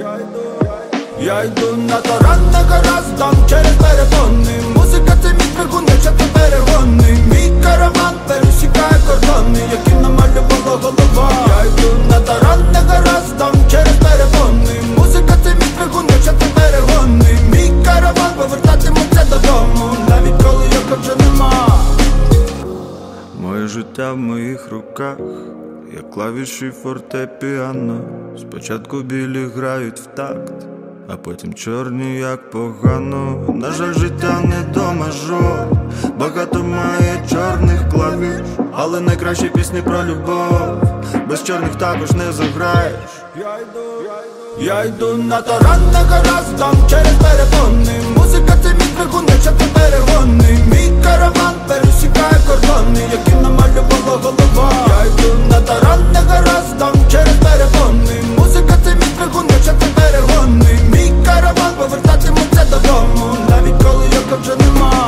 Я йду на таран, на гараздам через перепони. Музика це мій двигун, якщо це перегони. Мій караван пересікає кордони, які намалювала голова. Я йду на таран, на гараздам через перепони. Музика це мій двигун, якщо це перегони. Мій караван повертатиметься додому, навіть коли його вже нема. Моє життя в моїх руках, як клавіші фортепіано. Спочатку білі грають в такт, а потім чорні, як погано. На жаль, життя не до мажор, багато має чорних клавіш, але найкращі пісні про любов без чорних також не заграєш. Я йду на таран, на гараздам через перепони. Музика це мій двигун, якщо це перегони. Мій караван пересікає кордони, які намалювала голова. Я йду на таран, на гараздам через перепони. Музика це мій двигун, якщо це перегони. Мій караван повертатиметься додому, навіть коли його вже нема.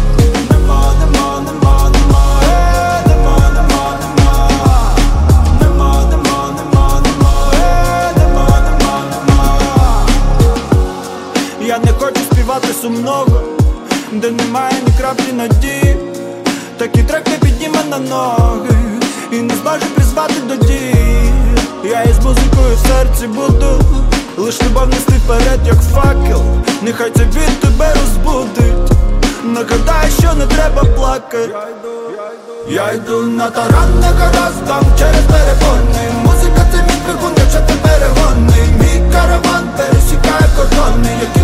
Я не хочу співати сумного, де немає ні краплі надії. Такий трек не підніме на ноги і не зможе призвати до дії. Я із музикою в серці буду лиш любов нести вперед, як факел. Нехай цей біт тебе розбудить, нагадай, що не треба плакати. Я йду на таран, на гараздам через перепони. Музика це мій двигун, якщо це перегони. Мій караван пересікає кордони, які